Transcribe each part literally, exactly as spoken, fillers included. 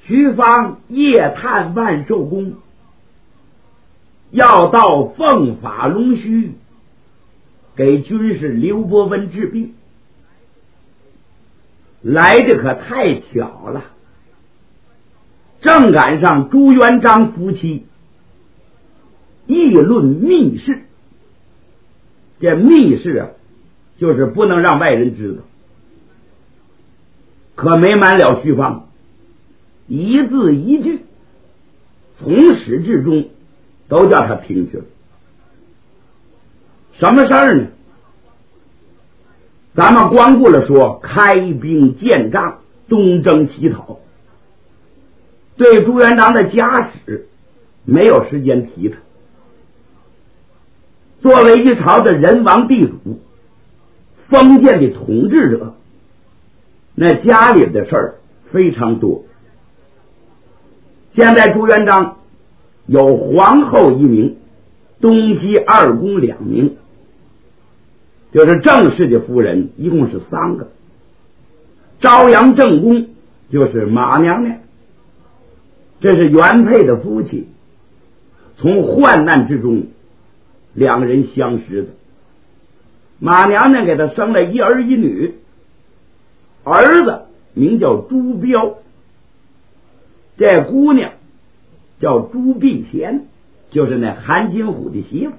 徐芳夜探万寿宫，要到凤法龙须给军师刘伯温治病，来的可太巧了，正赶上朱元璋夫妻议论密事。这密事啊，就是不能让外人知道。可没瞒了徐芳，一字一句从始至终都叫他听去了。什么事儿呢？咱们光顾了说开兵建仗，东征西讨，对朱元璋的家史没有时间提他。作为一朝的人王地主，封建的统治者，那家里的事儿非常多。现在朱元璋有皇后一名，东西二宫两名，就是正式的夫人一共是三个。朝阳正宫就是马娘娘，这是原配的夫妻，从患难之中两人相识的。马娘娘给他生了一儿一女，儿子名叫朱标，这姑娘叫朱碧贤，就是那韩金虎的媳妇。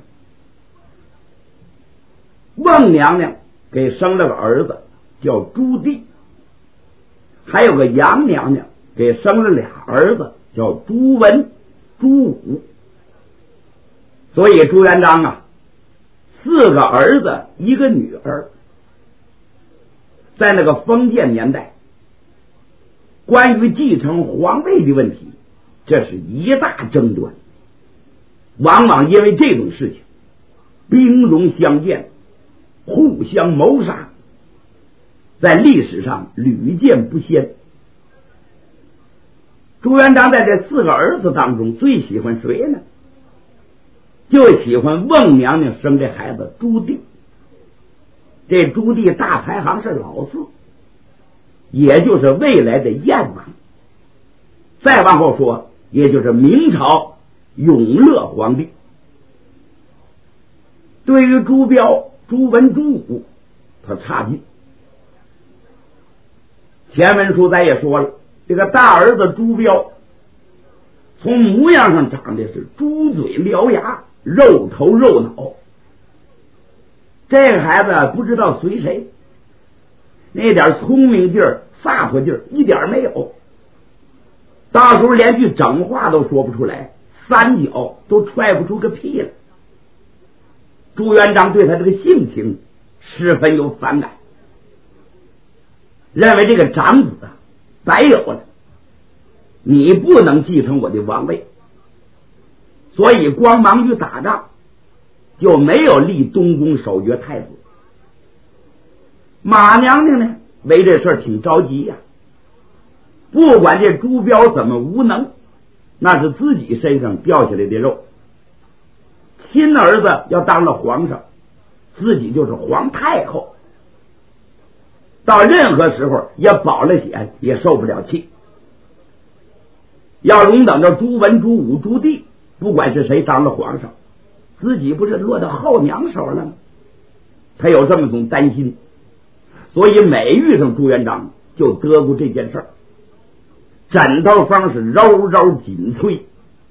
孟娘娘给生了个儿子叫朱棣，还有个杨娘娘给生了俩儿子叫朱文、朱武。所以朱元璋啊，四个儿子一个女儿。在那个封建年代，关于继承皇位的问题，这是一大争端，往往因为这种事情兵戎相见，互相谋杀，在历史上屡见不鲜。朱元璋在这四个儿子当中最喜欢谁呢？就喜欢孟娘娘生这孩子朱棣。这朱棣大排行是老四，也就是未来的燕王。再往后说，也就是明朝永乐皇帝。对于朱标、朱文、朱武，他差劲。前文书咱也说了，这个大儿子朱标从模样上长得是猪嘴獠牙，肉头肉脑。这个孩子不知道随谁，那点聪明劲儿、撒泼劲儿一点没有，到时候连句整话都说不出来，三脚都踹不出个屁来。朱元璋对他这个性情十分有反感，认为这个长子啊白有了，你不能继承我的王位，所以光忙于打仗，就没有立东宫守爵太子。马娘娘呢，为这事儿挺着急呀、啊。不管这朱标怎么无能，那是自己身上掉下来的肉。亲儿子要当了皇上，自己就是皇太后，到任何时候也饱了血，也受不了气。要容等着朱文、朱武、朱棣，不管是谁当了皇上，自己不是落到后娘手了吗？他有这么种担心，所以每遇上朱元璋就得过这件事儿，枕头风是柔柔紧催。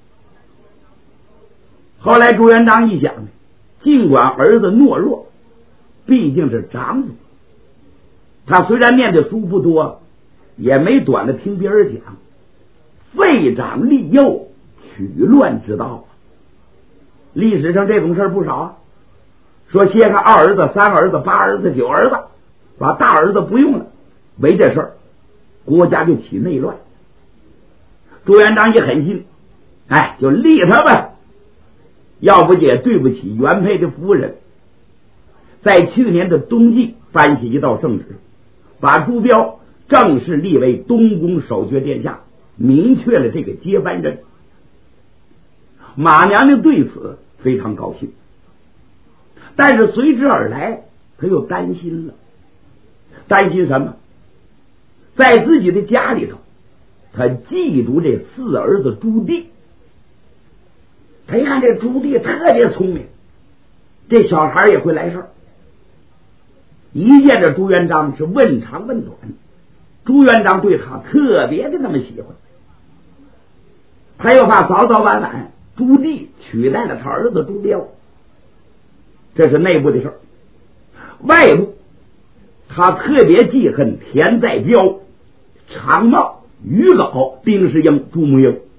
后来朱元璋一想呢，尽管儿子懦弱，毕竟是长子，他虽然念的书不多，也没短的听别人讲，废长立幼，取乱之道。历史上这种事儿不少啊，说切开二儿子、三儿子、八儿子、九儿子，把大儿子不用了，为这事儿国家就起内乱。朱元璋一狠心，哎，就立他吧，要不也对不起原配的夫人。在去年的冬季颁下一道圣旨，把朱标正式立为东宫守爵殿下，明确了这个接班人。马娘娘对此非常高兴，但是随之而来，他又担心了。担心什么？在自己的家里头， 他嫉妒这四儿子朱棣。他一看这朱棣特别聪明，这小孩也会来事儿。一见这朱元璋是问长问短，朱元璋对他特别的那么喜欢。他又怕早早晚晚朱棣取代了他儿子朱标，这是内部的事儿。外部他特别记恨田在彪、常茂、于皋、丁世英、朱木英。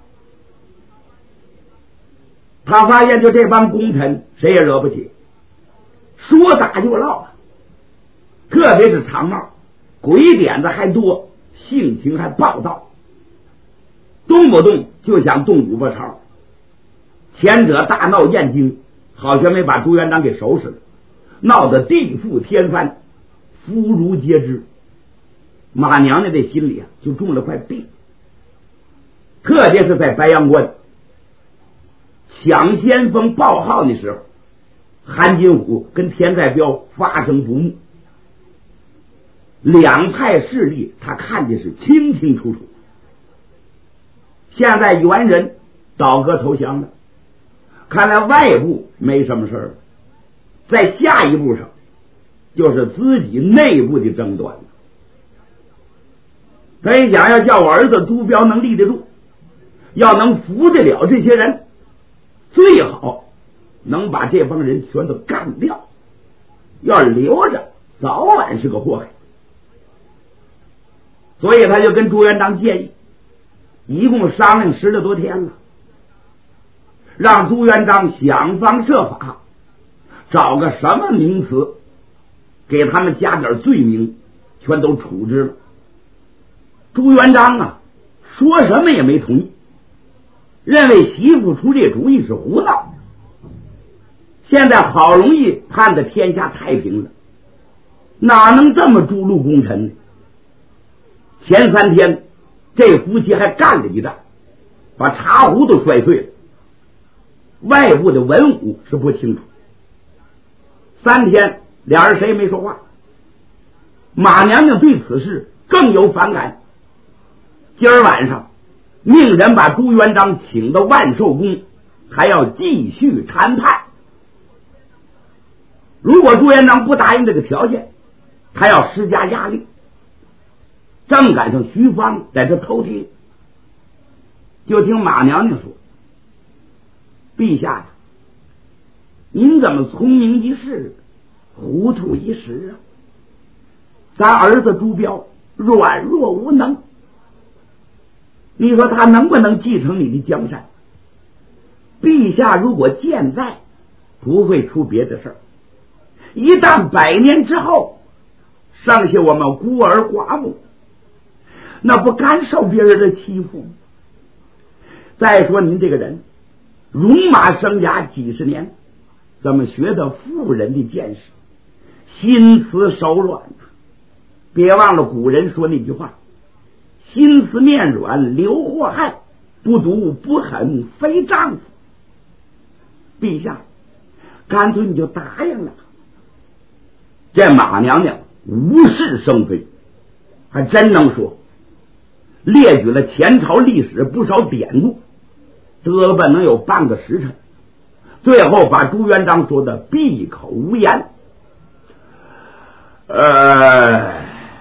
他发现就这帮功臣谁也惹不起，说打就闹啊。特别是常茂，鬼点子还多，性情还暴躁，动不动就想动五波朝。前者大闹燕京，好像没把朱元璋给收拾了，闹得地覆天翻，妇孺皆知。马娘娘这心里啊就中了块病。特别是在白阳关抢先锋报号的时候，韩金虎跟田在彪发生不睦，两派势力他看见是清清楚楚。现在元人倒戈投降了，看来外部没什么事了，在下一步上就是自己内部的争端了。他一想，要叫我儿子朱标能立得住，要能服得了这些人，最好能把这帮人全都干掉，要留着早晚是个祸害。所以他就跟朱元璋建议，一共商量十来多天了，让朱元璋想方设法找个什么名词给他们加点罪名，全都处置了。朱元璋啊说什么也没同意，认为媳妇出这主意是胡闹。现在好容易盼得天下太平了，哪能这么诛戮功臣呢？前三天这夫妻还干了一仗，把茶壶都摔碎了。外部的文武是不清楚，三天俩人谁也没说话。马娘娘对此事更有反感，今儿晚上命人把朱元璋请到万寿宫，还要继续谈判。如果朱元璋不答应这个条件，他要施加压力。正赶上徐芳在这偷听，就听马娘娘说：“陛下呀，您怎么聪明一世，糊涂一时啊？咱儿子朱标软弱无能，你说他能不能继承你的江山？陛下如果健在，不会出别的事儿。一旦百年之后，剩下我们孤儿寡母，那不敢受别人的欺负。再说您这个人戎马生涯几十年，怎么学的妇人的见识，心慈手软啊？别忘了古人说那句话，心慈面软留祸害，不毒不狠非丈夫。陛下干脆你就答应了。这马娘娘无事生非，还真能说，列举了前朝历史不少典故，嘚了本能有半个时辰，最后把朱元璋说的闭口无言。呃，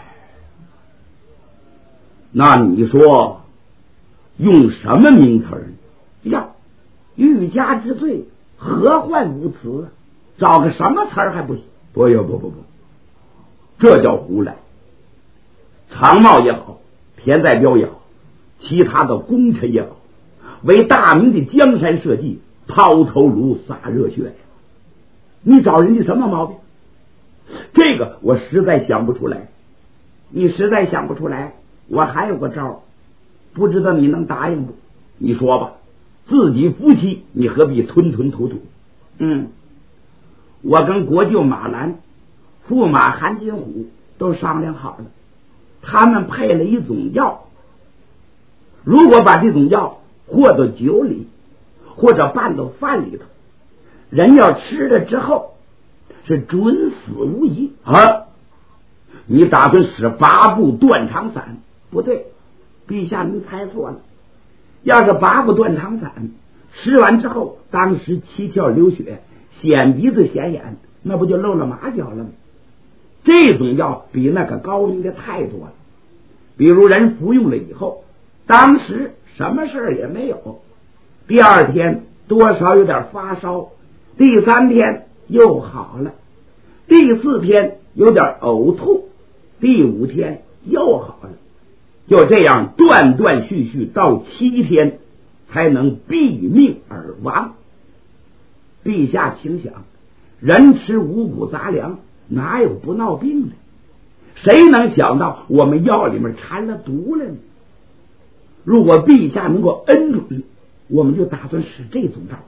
那你说用什么名词呀？欲加之罪，何患无辞？找个什么词儿还不行？不不不不不，这叫胡来。常茂也好，田在彪也好，其他的功臣也好，为大明的江山社稷抛头颅洒热血，你找人家什么毛病？这个我实在想不出来。你实在想不出来，我还有个招，不知道你能答应不？你说吧，自己夫妻你何必吞吞吐吐？嗯，我跟国舅马兰、驸马韩金虎都商量好了，他们配了一种药，如果把这种药和到酒里或者拌到饭里头，人要吃了之后是准死无疑啊！你打算使八步断肠散？不对， 陛下您猜错了，要是八步断肠散吃完之后，当时七窍流血，显鼻子显眼，那不就露了马脚了吗？这种药比那个高明的太多了。比如人服用了以后，当时什么事也没有，第二天多少有点发烧，第三天又好了，第四天有点呕吐，第五天又好了，就这样断断续续到七天才能毙命而亡。陛下请想，人吃五谷杂粮哪有不闹病的？谁能想到我们药里面掺了毒了呢？如果陛下能够恩准，我们就打算使这种招。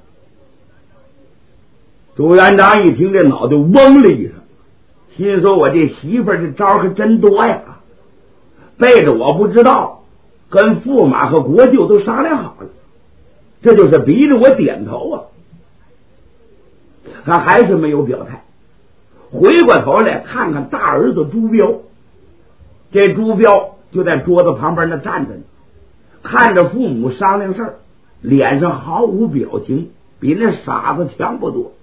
朱元璋一听这脑袋嗡了一声，心说我这媳妇儿这招可真多呀，背着我不知道，跟驸马和国舅都商量好了，这就是逼着我点头啊。他还是没有表态，回过头来看看大儿子朱标，这朱标就在桌子旁边那站着呢，看着父母商量事儿，脸上毫无表情，比那傻子强不多。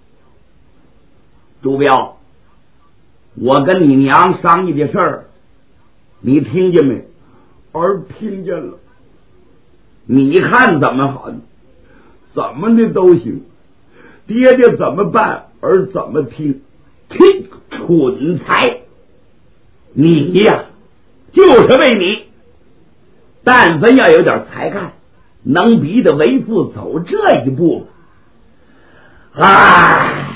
朱标，我跟你娘商议的事儿你听见没？儿听见了。你看怎么好？怎么的都行，爹爹怎么办儿怎么听。听，蠢材！你呀，就是为你，但凡要有点才干，能逼得为父走这一步。唉，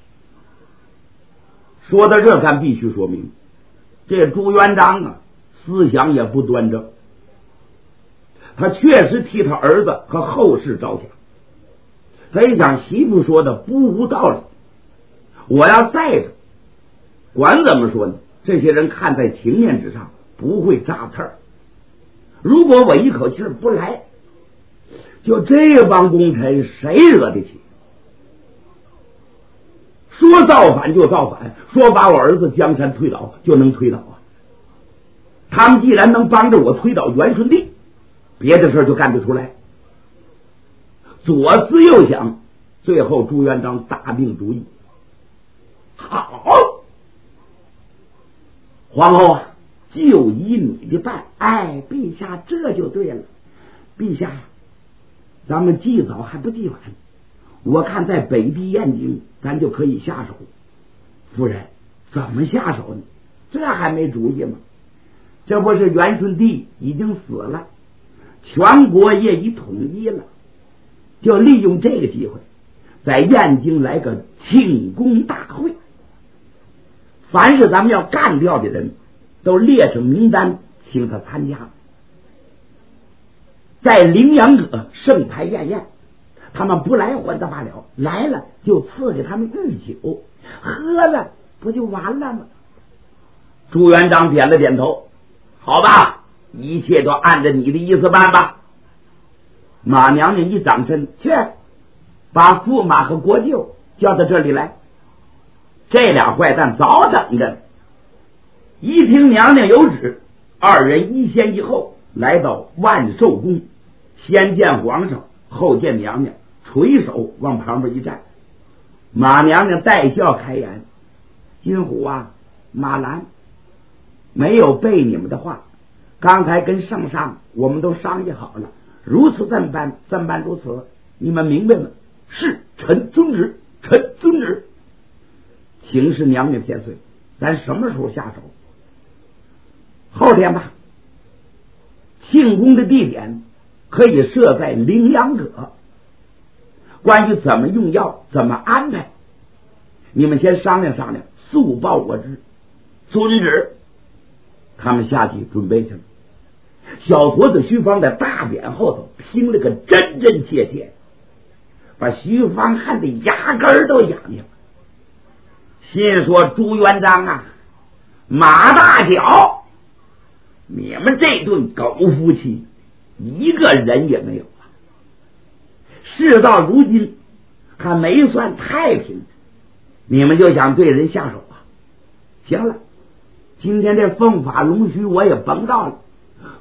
说到这，咱必须说明，这朱元璋啊，思想也不端正，他确实替他儿子和后世着想。他一想，媳妇说的不无道理，我要在着，管怎么说呢，这些人看在情面之上不会扎刺儿。如果我一口气不来，就这帮功臣谁惹得起？说造反就造反，说把我儿子江山推倒就能推倒啊！他们既然能帮着我推倒元顺帝，别的事就干得出来。左思右想，最后朱元璋打定主意，好，皇后啊，就依你的办。哎，陛下这就对了。陛下，咱们祭早还不祭晚，我看在北地燕京咱就可以下手。夫人，怎么下手呢？这还没主意吗？这不是元顺帝已经死了，全国也已统一了，就利用这个机会在燕京来个庆功大会，凡是咱们要干掉的人都列上名单，请他参加。在羚羊阁盛牌宴宴，他们不来还则罢了，来了就赐给他们御酒，喝了不就完了吗？朱元璋点了点头，好吧，一切都按照你的意思办吧。马娘娘一掌身，去把驸马和国舅叫到这里来。这俩坏蛋早等着。一听娘娘有旨，二人一先一后来到万寿宫，先见皇上，后见娘娘，垂手往旁边一站。马娘娘带笑开言，金虎啊，马兰，没有背你们的话，刚才跟圣上我们都商议好了，如此这么办，这么办如此，你们明白吗？是，臣遵旨，臣遵旨。请示娘娘千岁，咱什么时候下手？后天吧。庆功的地点可以设在羚羊阁，关于怎么用药怎么安排，你们先商量商量，速报我知。遵旨。他们下去准备去了。小伙子徐芳在大匾后头拼了个真真切切，把徐芳看得牙根都痒痒，心说朱元璋啊，马大脚，你们这对狗夫妻一个人也没有啊！事到如今还没算太平，你们就想对人下手啊？行了，今天这凤法龙须我也甭到了，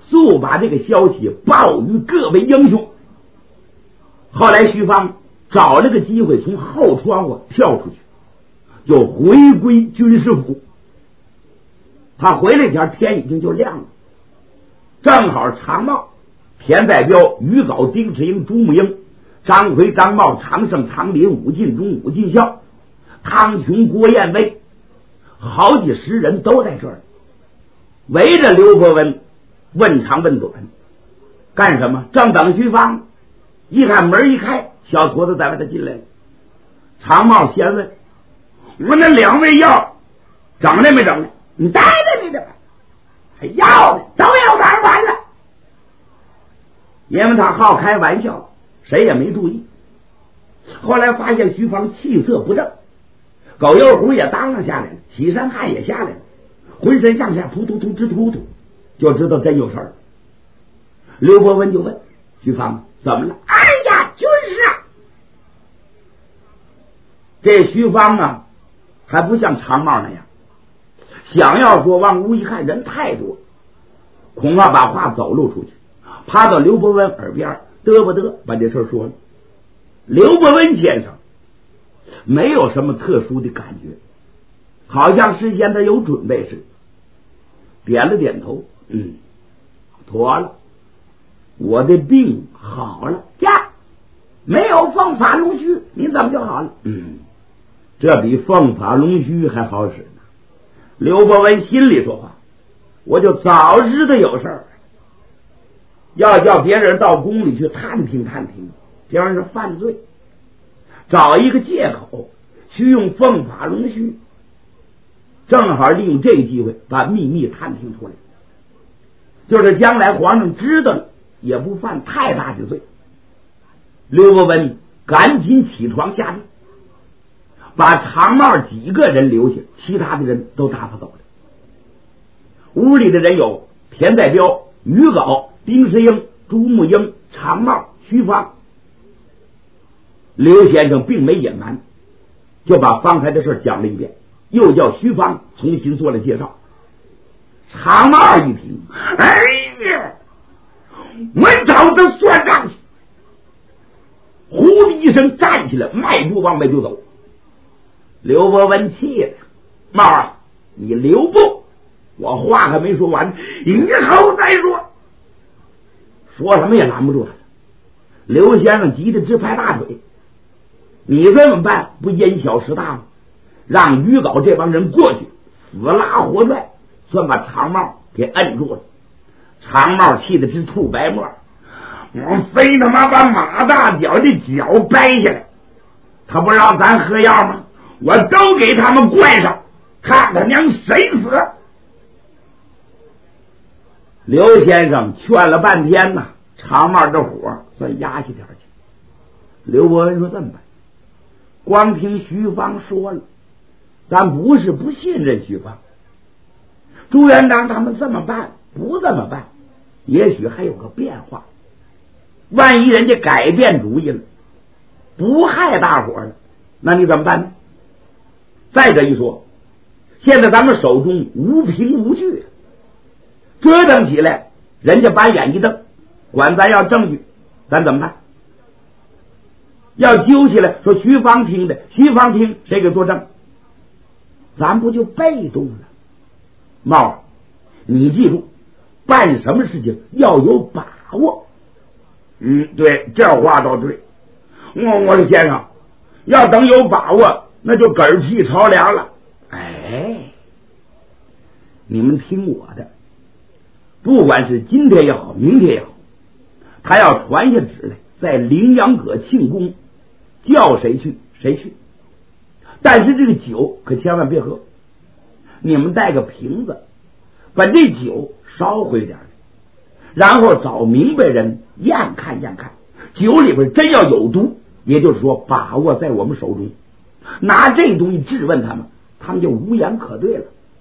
速把这个消息报与各位英雄。后来徐芳找了个机会从后窗户跳出去，就回归军师府。他回来前天已经就亮了，正好常茂、田代彪、于镐、丁世英、朱木英、张奎、张茂、常胜、常林、武进忠、武进孝、汤琼、郭彦威，好几十人都在这儿，围着刘伯温问长问短。干什么？正等徐芳，一看门一开，小矬子在外头进来了。常茂先问：“我那两味药整来没整来？你带来没的？还要呢，都要玩完了。”因为他好开玩笑，谁也没注意。后来发现徐芳气色不正，狗油壶也当了下来了，起身汗也下来了，浑身上下突突突直突突，就知道真有事儿。刘伯温就问徐芳怎么了？哎呀，就是啊。这徐芳啊，还不像常茂那样，想要说往屋一看人太多，恐怕把话走漏出去，趴到刘伯温耳边嘚啵嘚把这事说了。刘伯温先生没有什么特殊的感觉，好像事先他有准备似的，点了点头，嗯，妥了，我的病好了呀，没有凤法龙须，你怎么就好了？嗯，这比凤法龙须还好使呢。刘伯温心里说话，我就早知道有事儿，要叫别人到宫里去探听探听，这样是犯罪，找一个借口去用凤法龙须，正好利用这个机会把秘密探听出来，就是将来皇上知道了也不犯太大的罪。刘伯温赶紧起床下令，把常茂几个人留下，其他的人都打发走了。屋里的人有田代彪、于镐、丁世英、朱木英、常茂、徐芳。刘先生并没隐瞒，就把方才的事讲了一遍，又叫徐芳重新做了介绍。常茂一听，哎呀，我找他算账去！呼的一声站起来，迈步往外就走。刘伯温气了，茂啊，你留步！我话还没说完，以后再说。说什么也拦不住他。刘先生急得直拍大腿，你这么办不因小失大吗？让于镐这帮人过去，死拉活拽，算把常茂给摁住了。常茂气得直吐白沫，我非他妈把马大脚的脚掰下来，他不让咱喝药吗？我都给他们灌上，看他娘谁死！刘先生劝了半天呐，常茂这火算压下点去。刘伯温说这么办，光听徐芳说了，咱不是不信任徐芳，朱元璋他们这么办不这么办，也许还有个变化，万一人家改变主意了，不害大伙了，那你怎么办呢？再者一说，现在咱们手中无凭无据，折腾起来人家把眼一瞪，管咱要证据，咱怎么办？要揪起来说徐芳听的，徐芳听谁给作证？咱不就被动了？茂，你记住，办什么事情要有把握。嗯，对，这话倒对。我我说先生，要等有把握，那就嗝屁朝凉了。哎，你们听我的，不管是今天也好，明天也好，他要传下旨来，在羚羊阁庆功，叫谁去谁去。但是这个酒可千万别喝，你们带个瓶子，把这酒烧回点，然后找明白人验看验看，酒里边真要有毒，也就是说把握在我们手中，拿这东西质问他们，他们就无言可对了。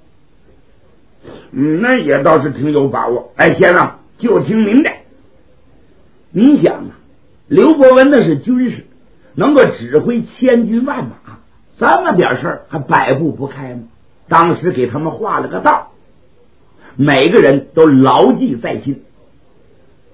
嗯，那也倒是挺有把握。哎，先生就听您的。你想啊，刘伯温那是军事，能够指挥千军万马，这么点事儿还百步不开吗？当时给他们画了个道，每个人都牢记在心，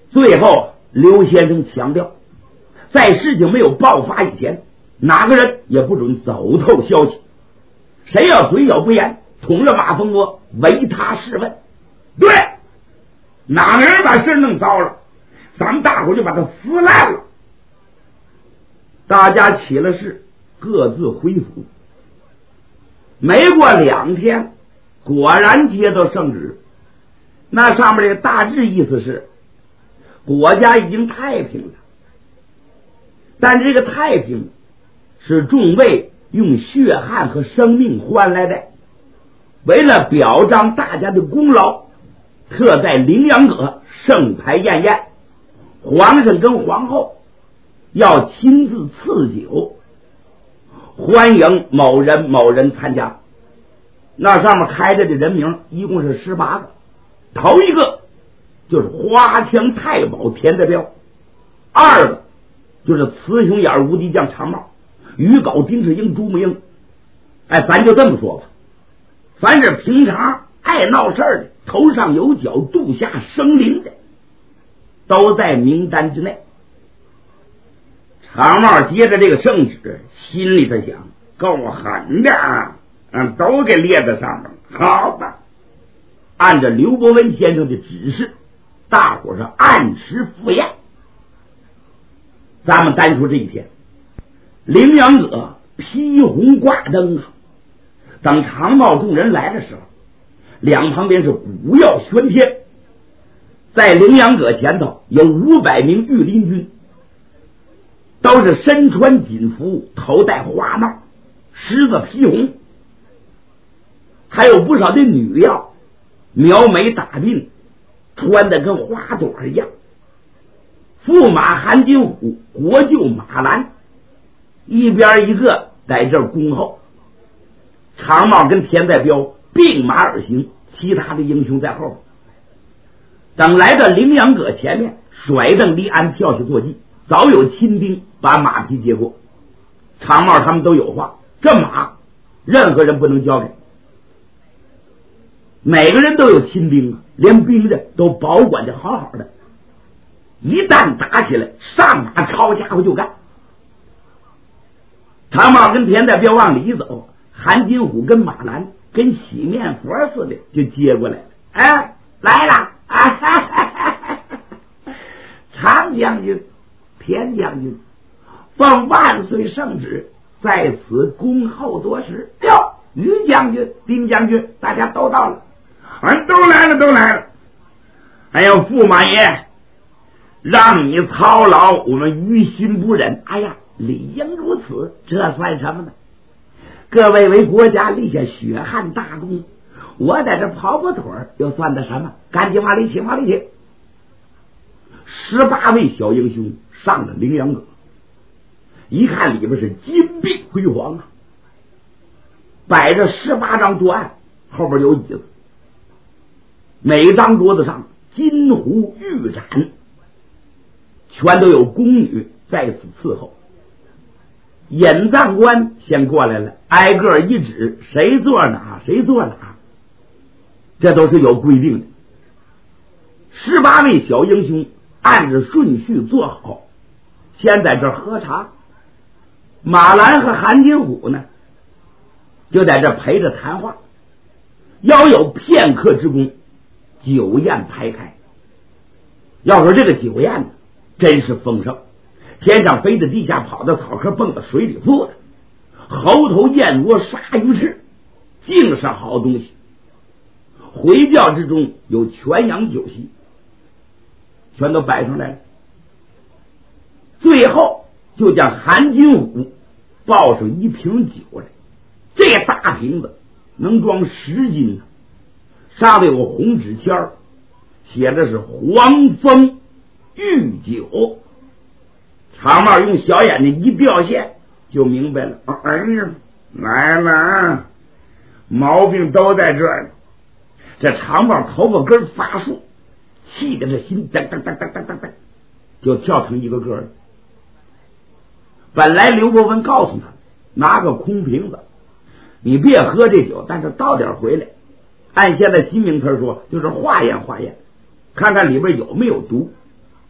最后刘先生强调，在事情没有爆发以前，哪个人也不准走透消息，谁要嘴咬不严，捅了马蜂窝，为他试问。对，哪个人把事弄糟了，咱们大伙就把他撕烂了。大家起了誓，各自回府。没过两天，果然接到圣旨，那上面的大致意思是国家已经太平了，但这个太平是众位用血汗和生命换来的，为了表彰大家的功劳，特在羚羊阁盛牌宴宴，皇上跟皇后要亲自赐酒，欢迎某人某人参加。那上面开着的人名一共是十八个，头一个就是花枪太保田代彪，二个就是雌雄眼无敌将长帽，鱼镐丁世英朱木英。哎，咱就这么说吧，凡是平常爱闹事的，头上有角肚下生灵的，都在名单之内。长帽接着这个圣旨，心里头想，够狠的啊，嗯，都给列在上面了。好吧，按照刘伯温先生的指示，大伙是按时赴宴。咱们单说这一天，羚羊阁披红挂灯啊，等长帽众人来的时候，两旁边是鼓耀喧天，在羚羊阁前头有五百名御林军，都是身穿锦服，头戴花帽，狮子披红，还有不少的女妖，描眉打鬓，穿的跟花朵一样。驸马韩金虎、国舅马兰一边一个在这儿恭候，长帽跟田代彪并马而行，其他的英雄在后边。等来到羚羊阁前面，甩蹬离鞍跳下坐骑，早有亲兵把马匹接过。长帽他们都有话，这马任何人不能交给，每个人都有亲兵，连兵的都保管的好好的，一旦打起来，上马抄家伙就干。长帽跟田代彪往里走，韩金虎跟马兰跟洗面佛似的就接过来了。哎，来了啊！哈哈哈哈，常将军、田将军，奉万岁圣旨，在此恭候多时。哟，于将军、丁将军，大家都到了，俺都来了，都来了。哎呀，驸马爷，让你操劳，我们于心不忍。哎呀，理应如此，这算什么呢？各位为国家立下血汗大功，我在这跑跑腿又算得什么？赶紧往里请，往里请。十八位小英雄上了羚羊阁，一看里边是金碧辉煌啊，摆着十八张桌案，后边有椅子，每张桌子上金壶玉盏，全都有宫女在此伺候。引葬官先过来了，挨个一指，谁坐哪谁坐哪，这都是有规定的。十八位小英雄按着顺序坐好，先在这儿喝茶。马兰和韩金虎呢，就在这儿陪着谈话。要有片刻之功，酒宴排开。要说这个酒宴呢，真是丰盛，天上飞的，地下跑的，草壳蹦的，水里浮的，猴头燕窝鲨鱼翅，尽是好东西。回教之中有全羊酒席，全都摆上来了。最后就将韩金虎抱上一瓶酒来，这大瓶子能装十斤呢，上面有红纸签儿，写的是黄蜂御酒。长帽用小眼睛一掉线，就明白了。哎呀，来了，毛病都在这儿。这长帽头发根发竖，气得这心噔噔噔噔噔噔噔，就跳成一个个了。本来刘伯温告诉他，拿个空瓶子，你别喝这酒，但是倒点回来，按现在新名词说，就是化验化验，看看里边有没有毒。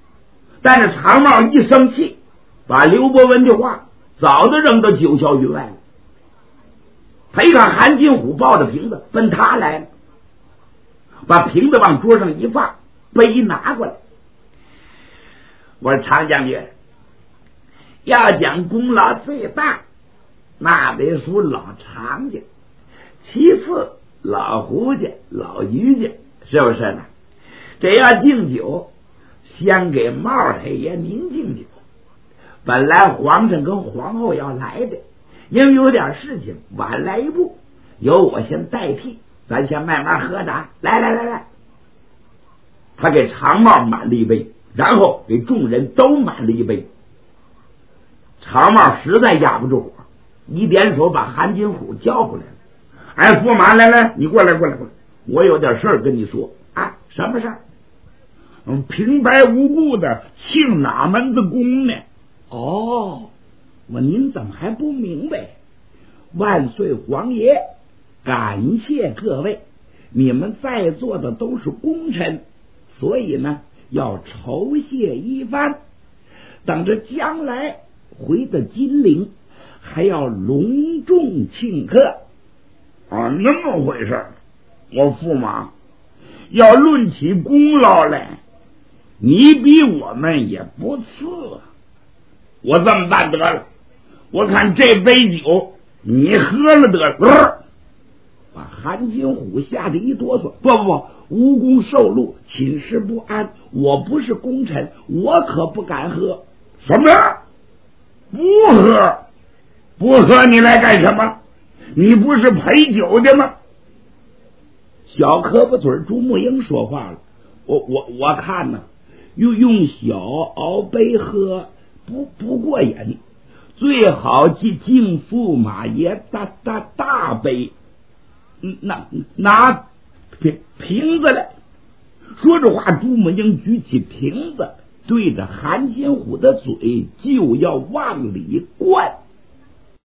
但是长帽一生气，把刘伯温的话早就扔到九霄云外了。他一看韩金虎抱着瓶子奔他来了，把瓶子往桌上一放，杯拿过来。我说常将军，要讲功劳最大，那得属老常家，其次老胡家、老于家，是不是呢？这要敬酒，先给帽太爷您敬酒。本来皇上跟皇后要来的，因为有点事情晚来一步，由我先代替，咱先慢慢喝着。来来来来，他给长帽满了一杯，然后给众人都满了一杯。长帽实在压不住火，一点手把韩金虎叫过来了。哎，驸马，来来，你过来过来过来，我有点事儿跟你说啊。什么事儿？嗯，平白无故的庆哪门子功呢？哦，我您怎么还不明白？万岁皇爷感谢各位，你们在座的都是功臣，所以呢要酬谢一番，等着将来回到金陵还要隆重庆贺。啊，那么回事。我驸马要论起功劳来，你比我们也不次。我这么办得了，我看这杯酒你喝了得了。呃、把韩金虎吓得一哆嗦，不不不，无功受禄，寝食不安，我不是功臣，我可不敢喝。什么？不喝？不喝你来干什么？你不是陪酒的吗？小胳膊腿朱木英说话了，我我我看呢，用用小熬杯喝不不过瘾，最好敬敬驸马爷大大大杯，拿拿瓶瓶子来。说着话，朱木英举起瓶子，对着韩金虎的嘴就要往里灌。